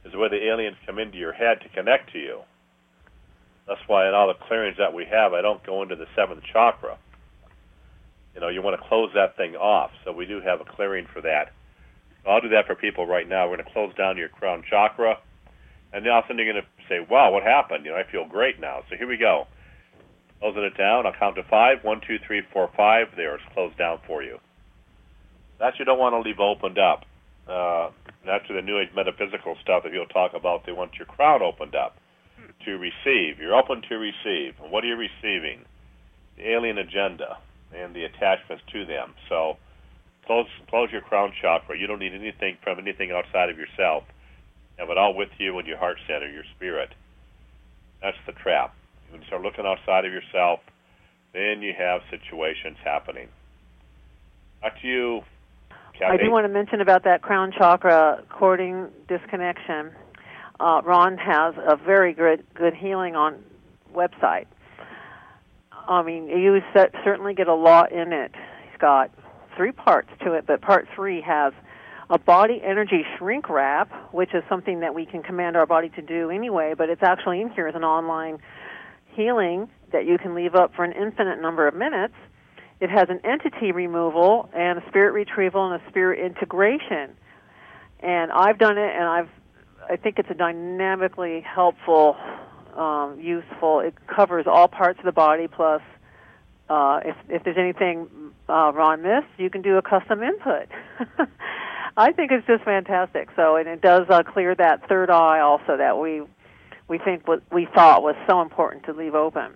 [SPEAKER 3] is where the aliens come into your head to connect to you. That's why in all the clearings that we have, I don't go into the seventh chakra. You know, you want to close that thing off. So we do have a clearing for that. So I'll do that for people right now. We're going to close down your crown chakra. And then all of a sudden you're going to say, wow, what happened? You know, I feel great now. So here we go. Closing it down. I'll count to five. One, two, three, four, five. There, it's closed down for you. That you don't want to leave opened up. Uh, after the New Age metaphysical stuff that he'll talk about, they want your crown opened up to receive. You're open to receive. And what are you receiving? The alien agenda and the attachments to them. So close close your crown chakra. You don't need anything from anything outside of yourself. Have it all with you in your heart center, your spirit. That's the trap. When you start looking outside of yourself, then you have situations happening. Back to you, Kathy.
[SPEAKER 2] I do want to mention about that crown chakra cording disconnection. Uh, Ron has a very good good healing on website. I mean, you certainly get a lot in it. He's got three parts to it, but part three has a body energy shrink wrap, which is something that we can command our body to do anyway, but it's actually in here as an online healing that you can leave up for an infinite number of minutes. It has an entity removal and a spirit retrieval and a spirit integration. And I've done it, and I've I think it's a dynamically helpful, um, useful. It covers all parts of the body. Plus, uh, if if there's anything uh, Ron missed, you can do a custom input. I think it's just fantastic. So, and it does uh, clear that third eye also that we we think what we thought was so important to leave open.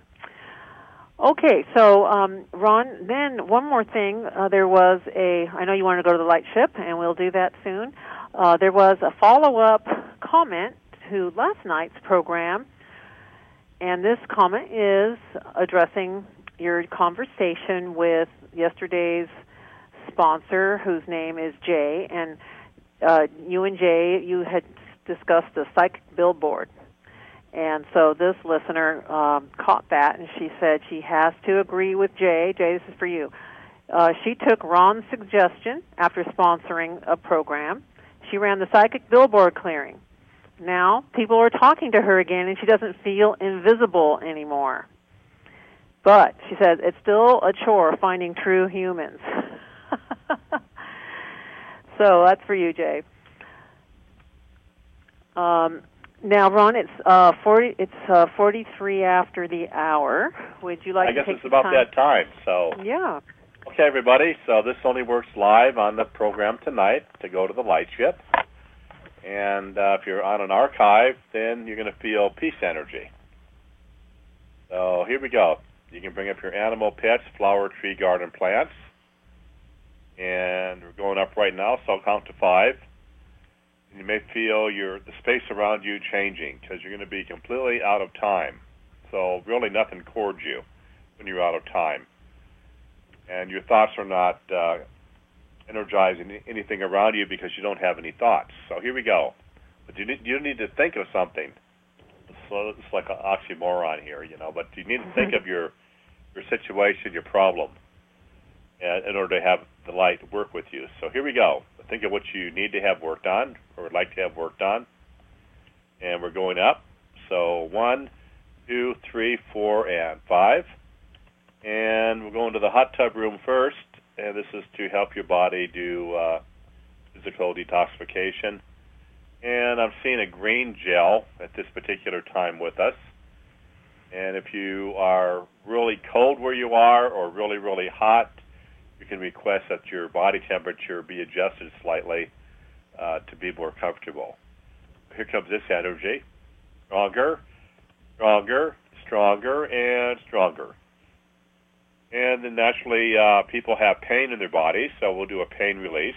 [SPEAKER 2] Okay, so um, Ron, then one more thing. Uh, there was a, I know you want to go to the light ship, and we'll do that soon. Uh, there was a follow-up comment to last night's program, and this comment is addressing your conversation with yesterday's sponsor, whose name is Jay, and uh, you and Jay, you had discussed the psychic billboard. And so this listener um, caught that, and she said she has to agree with Jay. Jay, this is for you. Uh, she took Ron's suggestion after sponsoring a program. She ran the psychic billboard clearing. Now people are talking to her again, and she doesn't feel invisible anymore. But she says it's still a chore finding true humans. So that's for you, Jay. Um, Now, Ron, it's uh, forty. It's uh, forty-three after the hour. Would you like
[SPEAKER 3] I
[SPEAKER 2] to
[SPEAKER 3] guess
[SPEAKER 2] take
[SPEAKER 3] it's
[SPEAKER 2] some
[SPEAKER 3] about
[SPEAKER 2] time?
[SPEAKER 3] that time. So
[SPEAKER 2] Yeah.
[SPEAKER 3] Okay, everybody. So this only works live on the program tonight to go to the light ship. And uh, if you're on an archive, then you're going to feel peace energy. So here we go. You can bring up your animal, pets, flower, tree, garden, plants. And we're going up right now, so I'll count to five. You may feel your the space around you changing because you're going to be completely out of time. So really nothing cords you when you're out of time. And your thoughts are not uh, energizing anything around you because you don't have any thoughts. So here we go. But you need, you need to think of something. So it's like an oxymoron here, you know, but you need to think of your, your situation, your problem, uh, in order to have the light work with you. So here we go. Think of what you need to have worked on or would like to have worked on. And we're going up. So one, two, three, four, and five. And we're going to the hot tub room first. And this is to help your body do uh, physical detoxification. And I'm seeing a green gel at this particular time with us. And if you are really cold where you are or really, really hot, you can request that your body temperature be adjusted slightly uh, to be more comfortable. Here comes this energy. Stronger, stronger, stronger, and stronger. And then naturally, uh, people have pain in their bodies, so we'll do a pain release.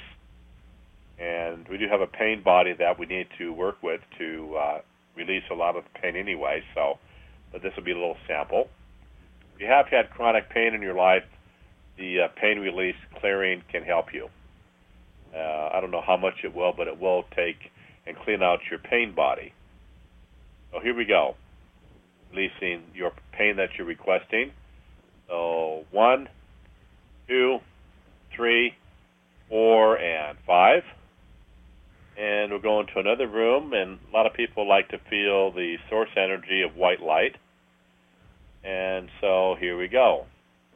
[SPEAKER 3] And we do have a pain body that we need to work with to uh, release a lot of the pain anyway, so but this will be a little sample. If you have had chronic pain in your life, the uh, pain release clearing can help you. Uh, I don't know how much it will, but it will take and clean out your pain body. So here we go. Releasing your pain that you're requesting. So one, two, three, four, and five. And we'll go into another room, and a lot of people like to feel the source energy of white light. And so here we go.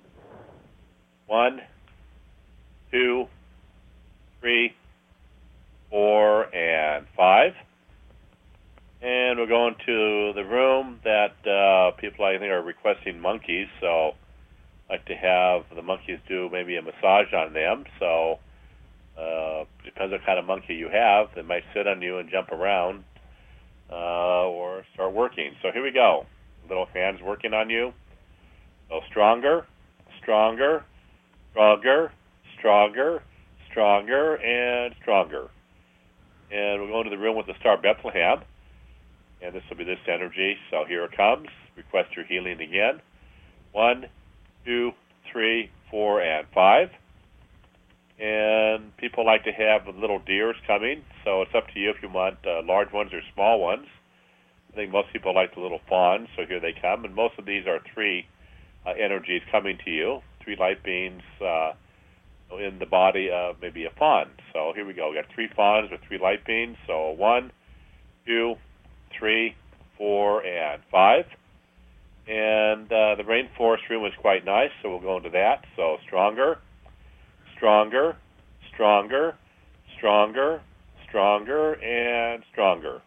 [SPEAKER 3] One, two, three, four, and five. And we're going to the room that uh, people, I think, are requesting monkeys. So I like to have the monkeys do maybe a massage on them. So uh, depends what kind of monkey you have. They might sit on you and jump around uh, or start working. So here we go. Little hands working on you. So stronger, stronger, stronger, stronger, stronger, and stronger. And we're going to the room with the star Bethlehem. And this will be this energy. So here it comes. Request your healing again. One, two, three, four, and five. And people like to have the little deers coming. So it's up to you if you want uh, large ones or small ones. I think most people like the little fawns. So here they come. And most of these are three uh, energies coming to you. Three light beings uh, in the body of maybe a fawn. So here we go. We got three fawns with three light beings. So one, two, three, four, and five. And uh, the rainforest room is quite nice, so we'll go into that. So stronger, stronger, stronger, stronger, stronger, and stronger.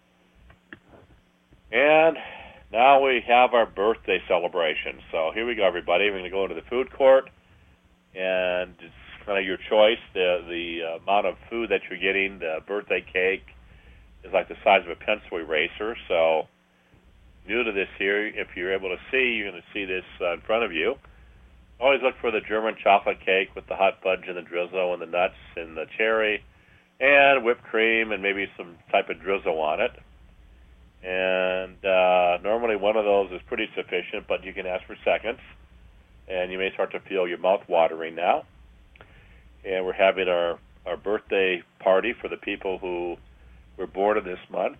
[SPEAKER 3] And now we have our birthday celebration. So here we go, everybody. We're going to go into the food court, and it's kind of your choice. The, the amount of food that you're getting, the birthday cake, is like the size of a pencil eraser. So new to this here, if you're able to see, you're going to see this uh, in front of you. Always look for the German chocolate cake with the hot fudge and the drizzle and the nuts and the cherry and whipped cream and maybe some type of drizzle on it. And uh, normally one of those is pretty sufficient, but you can ask for seconds. And you may start to feel your mouth watering now. And we're having our, our birthday party for the people who we're born this month.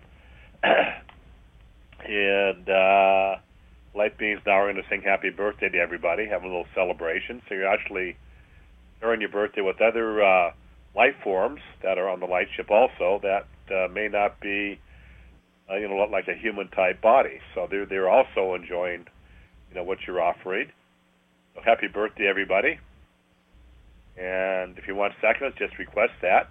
[SPEAKER 3] And uh, light beings now are going to sing happy birthday to everybody, have a little celebration. So you're actually sharing your birthday with other uh, life forms that are on the light ship also that uh, may not be, uh, you know, like a human-type body. So they're, they're also enjoying, you know, what you're offering. So happy birthday, everybody. And if you want seconds, just request that.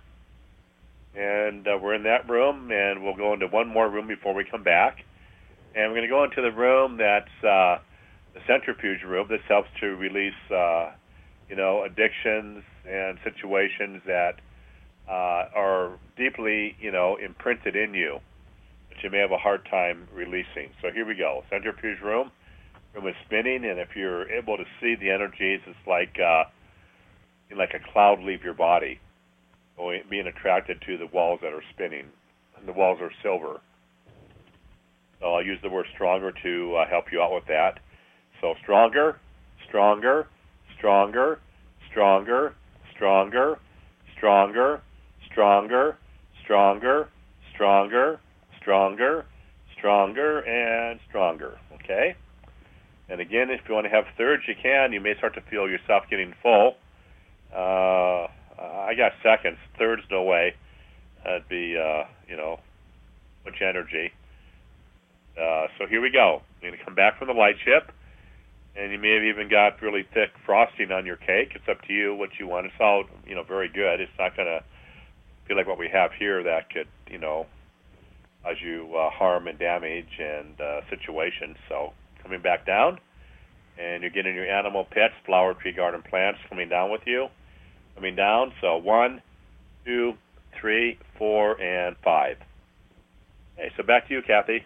[SPEAKER 3] And uh, we're in that room, and we'll go into one more room before we come back. And we're going to go into the room that's uh, the centrifuge room. This helps to release, uh, you know, addictions and situations that uh, are deeply, you know, imprinted in you, but you may have a hard time releasing. So here we go. Centrifuge room. Room is spinning, and if you're able to see the energies, it's like uh, like a cloud leave your body, being attracted to the walls that are spinning, and the walls are silver. So I'll use the word stronger to uh, help you out with that. So stronger, stronger, stronger, stronger, stronger, stronger, stronger, stronger, stronger, stronger, stronger, and stronger. Okay? And again, if you want to have thirds, you can. You may start to feel yourself getting full. Uh, I got seconds. Thirds, no way. That'd be, uh, you know, much energy. Uh, so here we go. You're going to come back from the light ship, and you may have even got really thick frosting on your cake. It's up to you what you want. It's all, you know, very good. It's not going to feel like what we have here that could, you know, cause you uh, harm and damage and uh, situations. So coming back down, and you're getting your animal pets, flower, tree, garden, plants coming down with you. Coming down. So one, two, three, four, and five. Okay, so back to you, Kathy.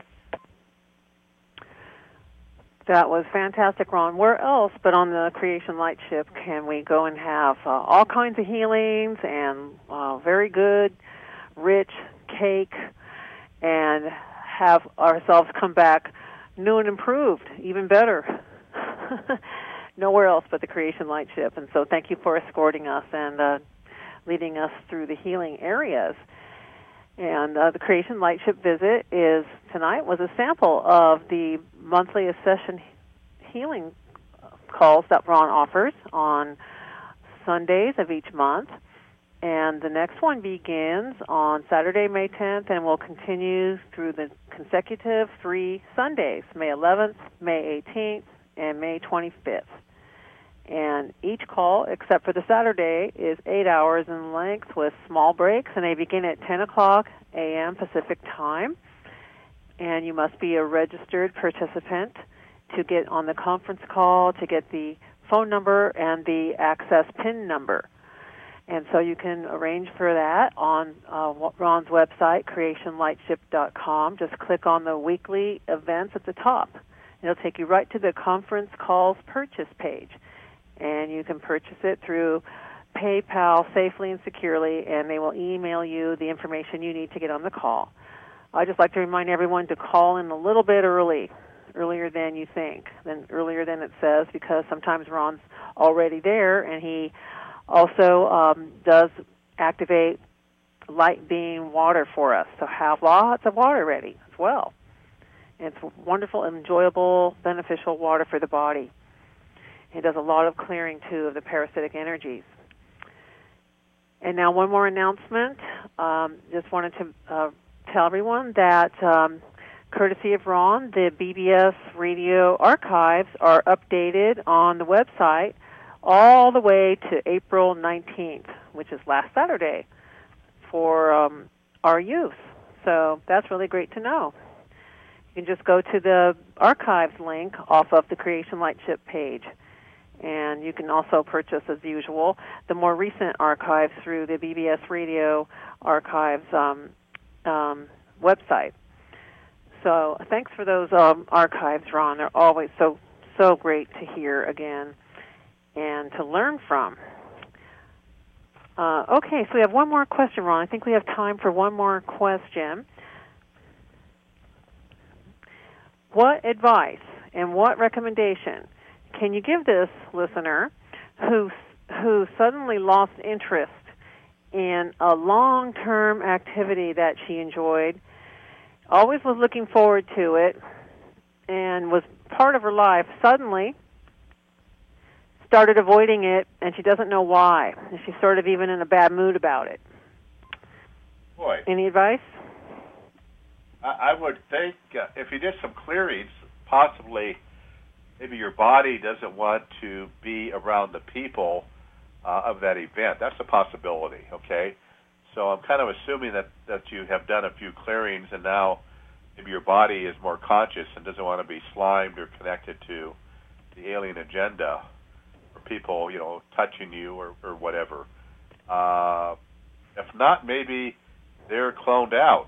[SPEAKER 2] That was fantastic, Ron. Where else but on the Creation Light Ship can we go and have uh, all kinds of healings and uh, very good, rich cake and have ourselves come back new and improved, even better. Nowhere else but the Creation Light Ship. And so thank you for escorting us and uh, leading us through the healing areas. And uh, the Creation Light Ship visit is tonight was a sample of the monthly session healing calls that Ron offers on Sundays of each month. And the next one begins on Saturday, May tenth, and will continue through the consecutive three Sundays, May eleventh, May eighteenth, and May twenty-fifth. And each call, except for the Saturday, is eight hours in length with small breaks, and they begin at ten o'clock a.m. Pacific time. And you must be a registered participant to get on the conference call, to get the phone number and the access PIN number. And so you can arrange for that on uh, Ron's website, creation lightship dot com. Just click on the weekly events at the top. It'll take you right to the conference calls purchase page. And you can purchase it through PayPal safely and securely, and they will email you the information you need to get on the call. I'd just like to remind everyone to call in a little bit early, earlier than you think, than earlier than it says, because sometimes Ron's already there, and he also um, does activate light beam water for us, so have lots of water ready as well. And it's wonderful, enjoyable, beneficial water for the body. It does a lot of clearing, too, of the parasitic energies. And now one more announcement. Um, just wanted to uh, tell everyone that, um, courtesy of Ron, the B B S radio archives are updated on the website all the way to April nineteenth, which is last Saturday, for um, our use. So that's really great to know. You can just go to the archives link off of the Creation Lightship page. And you can also purchase, as usual, the more recent archives through the B B S Radio Archives um, um, website. So thanks for those um, archives, Ron. They're always so, so great to hear again and to learn from. Uh, okay, so we have one more question, Ron. I think we have time for one more question. What advice and what recommendation can you give this listener who who suddenly lost interest in a long-term activity that she enjoyed, always was looking forward to it, and was part of her life, suddenly started avoiding it, and she doesn't know why, and she's sort of even in a bad mood about it?
[SPEAKER 1] Boy.
[SPEAKER 2] Any advice?
[SPEAKER 1] I, I would think uh, if you did some clearings, possibly maybe your body doesn't want to be around the people uh, of that event. That's a possibility, okay? So I'm kind of assuming that, that you have done a few clearings, and now maybe your body is more conscious and doesn't want to be slimed or connected to the alien agenda or people, you know, touching you or, or whatever. Uh, if not, maybe they're cloned out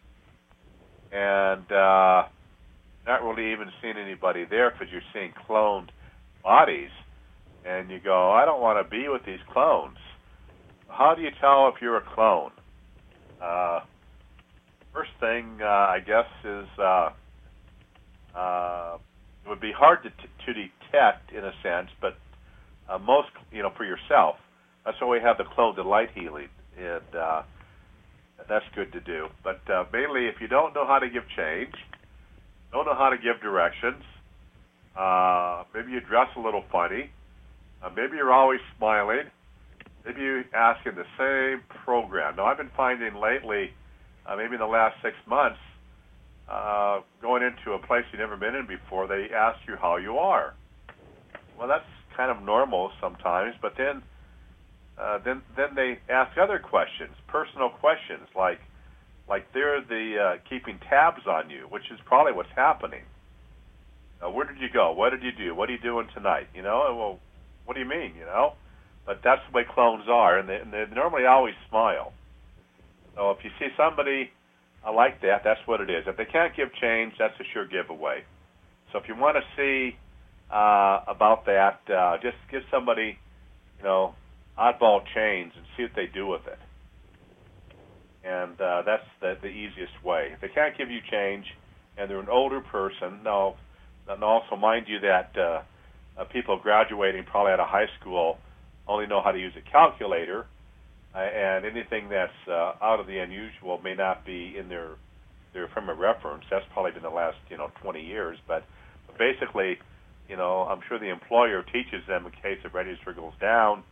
[SPEAKER 1] and uh, not really even seeing anybody there because you're seeing cloned bodies, and you go, I don't want to be with these clones. How do you tell if you're a clone? Uh, first thing, uh, I guess, is uh, uh, it would be hard to, t- to detect in a sense, but uh, most, you know, for yourself. That's why we have the clone to light healing, and uh, that's good to do. But uh, mainly, if you don't know how to give change, don't know how to give directions, uh, maybe you dress a little funny, uh, maybe you're always smiling, maybe you ask in the same program. Now, I've been finding lately, uh, maybe in the last six months, uh, going into a place you've never been in before, they ask you how you are. Well, that's kind of normal sometimes, but then uh, then then they ask other questions, personal questions, like like they're the uh, keeping tabs on you, which is probably what's happening. Uh, where did you go? What did you do? What are you doing tonight? You know, well, what do you mean, you know? But that's the way clones are, and they, and they normally always smile. So if you see somebody uh, like that, that's what it is. If they can't give change, that's a sure giveaway. So if you want to see uh, about that, uh, just give somebody, you know, oddball change and see what they do with it. And uh, that's the, the easiest way. If they can't give you change and they're an older person, now, and also mind you that uh, uh, people graduating probably out of high school only know how to use a calculator, uh, and anything that's uh, out of the unusual may not be in their their frame of reference. That's probably been the last, you know, twenty years. But, but basically, you know, I'm sure the employer teaches them in case the register goes down,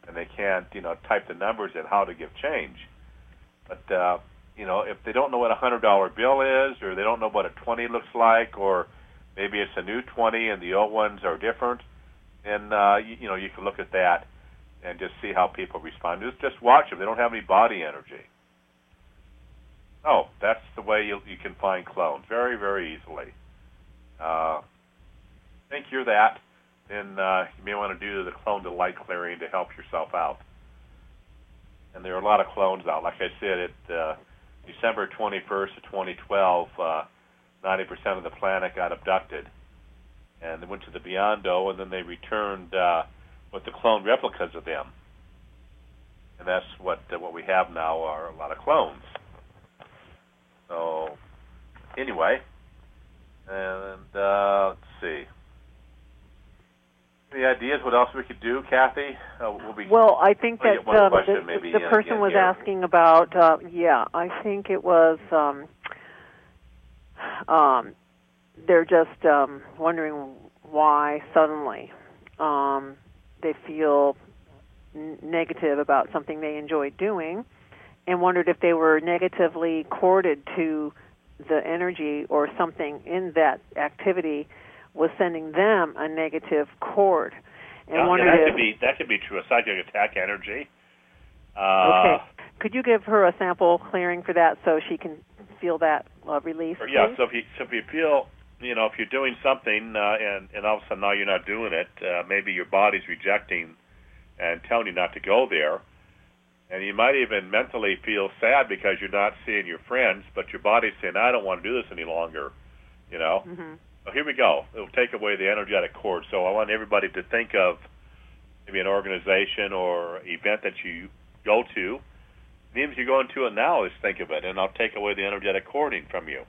[SPEAKER 1] and they can't, you know, type the numbers in how to give change. But, uh, you know, if they don't know what a one hundred dollar bill is, or they don't know what a twenty looks like, or maybe it's a new twenty and the old ones are different, then, uh, you, you know, you can look at that and just see how people respond. Just, just watch them. They don't have any body energy. Oh, that's the way you, you can find clones, very, very easily. Uh, think you're that, then uh, you may want to do the clone to light clearing to help yourself out. And there are a lot of clones out. Like I said, at uh, December twenty-first of twenty twelve, uh, ninety percent of the planet got abducted. And they went to the Beyond-O, and then they returned uh, with the clone replicas of them. And that's what uh, what we have now are a lot of clones. So, anyway, and uh, let's see. Any ideas what else we could do, Kathy? Uh, we'll, be,
[SPEAKER 2] well, I think
[SPEAKER 1] we'll
[SPEAKER 2] that um, the,
[SPEAKER 1] maybe,
[SPEAKER 2] the
[SPEAKER 1] uh,
[SPEAKER 2] person was
[SPEAKER 1] here.
[SPEAKER 2] asking about, uh, yeah, I think it was, um, um, they're just um, wondering why suddenly um, they feel n- negative about something they enjoy doing, and wondered if they were negatively corded to the energy or something in that activity was sending them a negative cord. And
[SPEAKER 3] yeah,
[SPEAKER 2] wondered
[SPEAKER 3] yeah, that
[SPEAKER 2] if,
[SPEAKER 3] could be that could be true. A psychic attack energy. Uh,
[SPEAKER 2] okay. Could you give her a sample clearing for that so she can feel that uh, release?
[SPEAKER 3] Yeah.
[SPEAKER 2] Please?
[SPEAKER 3] So if you so if you feel you know if you're doing something uh, and and all of a sudden now you're not doing it, uh, maybe your body's rejecting and telling you not to go there. And you might even mentally feel sad because you're not seeing your friends, but your body's saying, I don't want to do this any longer, you know.
[SPEAKER 2] Mm-hmm.
[SPEAKER 3] So here we go. It'll take away the energetic cord. So I want everybody to think of maybe an organization or event that you go to. And even if you're going to it now, just think of it, and I'll take away the energetic cording from you.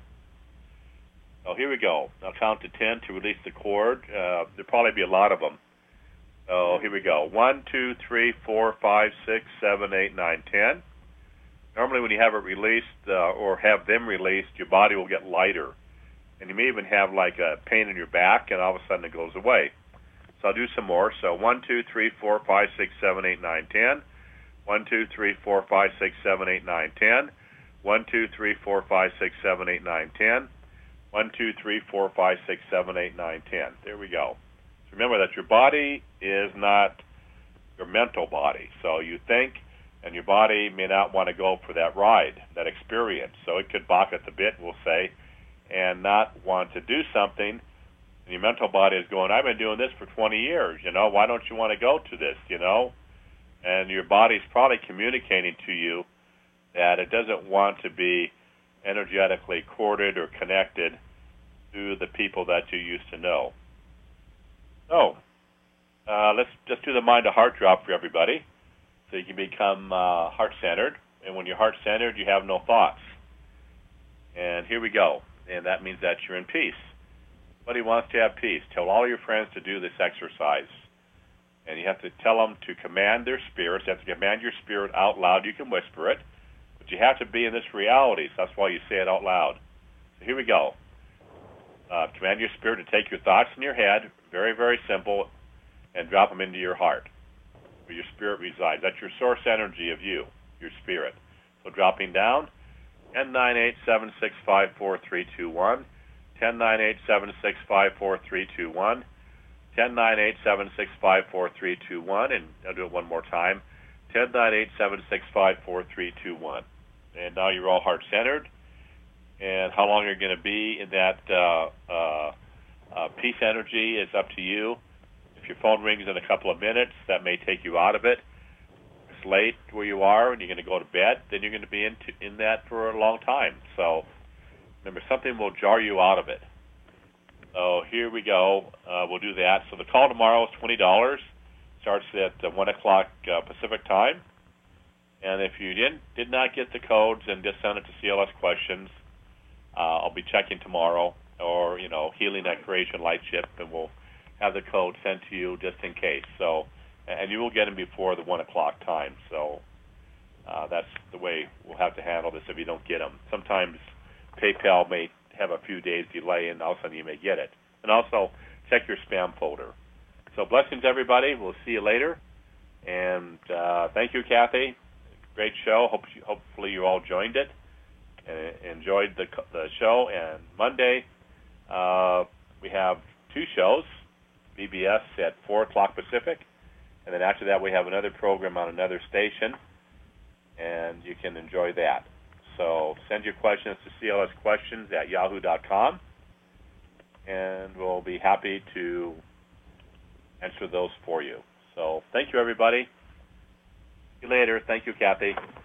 [SPEAKER 3] So here we go. I'll count to ten to release the cord. Uh, there'll probably be a lot of them. So here we go. One, two, three, four, five, six, seven, eight, nine, ten. Normally when you have it released uh, or have them released, your body will get lighter. And you may even have like a pain in your back, and all of a sudden it goes away. So I'll do some more. So one, two, three, four, five, six, seven, eight, nine, ten. One, two, three, four, five, six, seven, eight, nine, ten. One, two, three, four, five, six, seven, eight, nine, ten. One, two, three, four, five, six, seven, eight, nine, ten. There we go. Remember that your body is not your mental body. So you think, and your body may not want to go for that ride, that experience. So it could balk at the bit, we'll say, and not want to do something. And your mental body is going, I've been doing this for twenty years, you know, why don't you want to go to this, you know? And your body's probably communicating to you that it doesn't want to be energetically corded or connected to the people that you used to know. So, uh, let's just do the mind-to-heart drop for everybody so you can become uh, heart-centered. And when you're heart-centered, you have no thoughts. And here we go. And that means that you're in peace. Everybody wants to have peace. Tell all your friends to do this exercise. And you have to tell them to command their spirits. You have to command your spirit out loud. You can whisper it. But you have to be in this reality. So that's why you say it out loud. So here we go. Uh, command your spirit to take your thoughts in your head, very, very simple, and drop them into your heart, where your spirit resides. That's your source energy of you, your spirit. So dropping down, ten, nine, eight, seven, six, five, four, three, two, one, ten, nine, eight, seven, six, five, four, three, two, one, ten, nine, eight, seven, six, five, four, three, two, one, and I'll do it one more time, ten, nine, eight, seven, six, five, four, three, two, one. And now you're all heart-centered. And how long you're going to be in that uh, uh, uh, peace energy is up to you. If your phone rings in a couple of minutes, that may take you out of it. If it's late where you are and you're going to go to bed, then you're going to be in, to, in that for a long time. So remember, something will jar you out of it. So here we go. Uh, we'll do that. So the call tomorrow is twenty dollars. Starts at uh, one o'clock uh, Pacific time. And if you didn't did not get the codes, then just send it to C L S Questions. Uh, I'll be checking tomorrow, or, you know, Healing at Creation Lightship, and we'll have the code sent to you just in case. So, and you will get them before the one o'clock time. So uh, that's the way we'll have to handle this if you don't get them. Sometimes PayPal may have a few days delay, and all of a sudden you may get it. And also check your spam folder. So blessings, everybody. We'll see you later. And uh, thank you, Kathy. Great show. Hope you, hopefully you all joined it and enjoyed the the show. And Monday uh, we have two shows, B B S at four o'clock Pacific, and then after that we have another program on another station, and you can enjoy that. So send your questions to C L S questions at yahoo dot com, and we'll be happy to answer those for you. So thank you, everybody. See you later. Thank you, Kathy.